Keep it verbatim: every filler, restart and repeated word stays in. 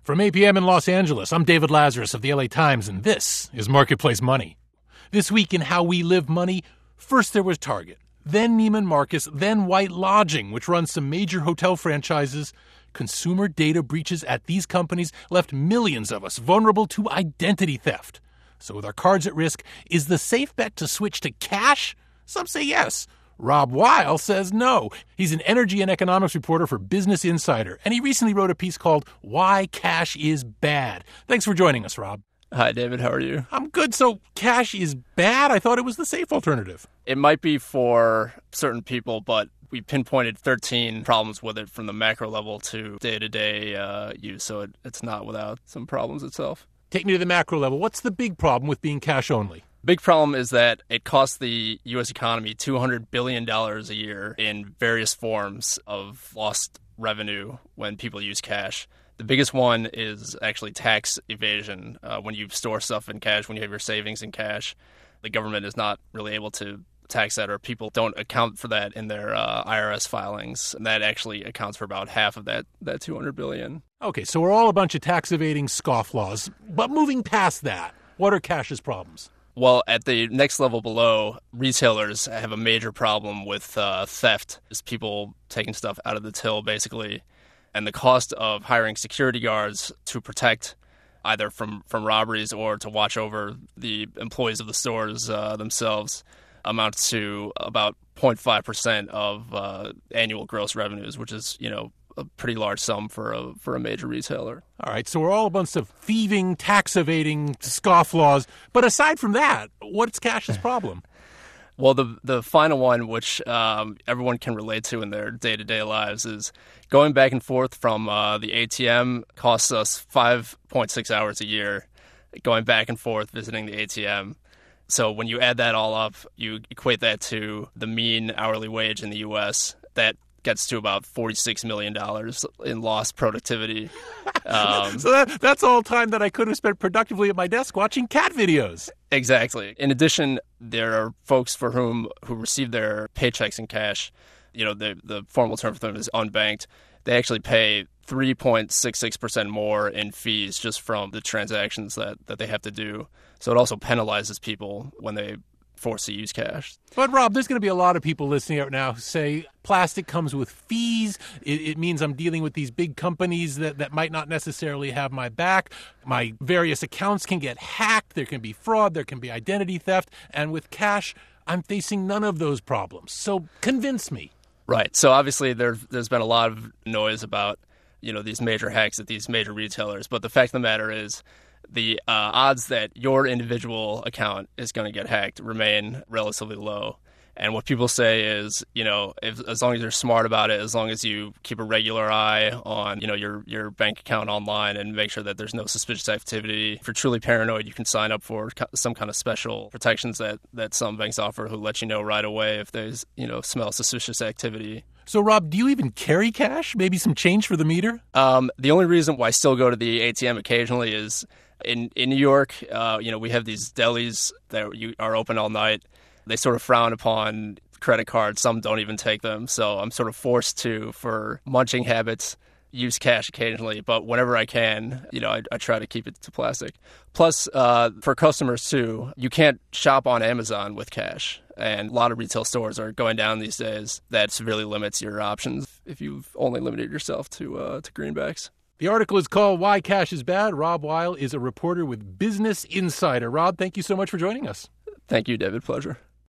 From eight p.m. in Los Angeles, I'm David Lazarus of the L A Times, and this is Marketplace Money. This week in How We Live Money, first there was Target, then Neiman Marcus, then White Lodging, which runs some major hotel franchises. Consumer data breaches at these companies left millions of us vulnerable to identity theft. So with our cards at risk, is the safe bet to switch to cash? Some say yes. Rob Weil says no. He's an energy and economics reporter for Business Insider, and he recently wrote a piece called Why Cash is Bad. Thanks for joining us, Rob. Hi, David. How are you? I'm good. So cash is bad? I thought it was the safe alternative. It might be for certain people, but we pinpointed thirteen problems with it from the macro level to day-to-day uh, use, so it, it's not without some problems itself. Take me to the macro level. What's the big problem with being cash only? Big problem is that it costs the U S economy two hundred billion dollars a year in various forms of lost revenue when people use cash. The biggest one is actually tax evasion. Uh, when you store stuff in cash, when you have your savings in cash, the government is not really able to tax that, or people don't account for that in their uh, I R S filings. And that actually accounts for about half of that, that two hundred billion dollars. Okay, so we're all a bunch of tax evading scofflaws. But moving past that, what are cash's problems? Well, at the next level below, retailers have a major problem with uh, theft. It's people taking stuff out of the till, basically. And the cost of hiring security guards to protect either from, from robberies or to watch over the employees of the stores uh, themselves amounts to about zero point five percent of uh, annual gross revenues, which is, you know, a pretty large sum for a for a major retailer. All right, so we're all a bunch of thieving, tax-evading scofflaws. But aside from that, what's cash's problem? Well, the the final one, which um, everyone can relate to in their day-to-day lives, is going back and forth from uh, the A T M costs us five point six hours a year, going back and forth visiting the A T M. So when you add that all up, you equate that to the mean hourly wage in the U S, that gets to about forty-six million dollars in lost productivity. Um, so that, that's all time that I could have spent productively at my desk watching cat videos. Exactly. In addition, there are folks for whom who receive their paychecks in cash. You know, the the formal term for them is unbanked. They actually pay three point six six percent more in fees just from the transactions that, that they have to do. So it also penalizes people when they forced to use cash. But, Rob, there's going to be a lot of people listening out now who say plastic comes with fees. It, it means I'm dealing with these big companies that, that might not necessarily have my back. My various accounts can get hacked. There can be fraud. There can be identity theft. And with cash, I'm facing none of those problems. So convince me. Right. So obviously there, there's been a lot of noise about, you know, these major hacks at these major retailers. But the fact of the matter is, the uh, odds that your individual account is going to get hacked remain relatively low. And what people say is, you know, if, as long as you're smart about it, as long as you keep a regular eye on, you know, your, your bank account online and make sure that there's no suspicious activity. If you're truly paranoid, you can sign up for some kind of special protections that, that some banks offer who let you know right away if there's, you know, smell suspicious activity. So, Rob, do you even carry cash? Maybe some change for the meter? Um, the only reason why I still go to the A T M occasionally is in, in New York, uh, you know, we have these delis that you are open all night. They sort of frown upon credit cards. Some don't even take them. So I'm sort of forced to, for munching habits, use cash occasionally. But whenever I can, you know, I, I try to keep it to plastic. Plus, uh, for customers, too, you can't shop on Amazon with cash. And a lot of retail stores are going down these days. That severely limits your options if you've only limited yourself to uh, to greenbacks. The article is called Why Cash is Bad. Rob Weil is a reporter with Business Insider. Rob, thank you so much for joining us. Thank you, David. Pleasure.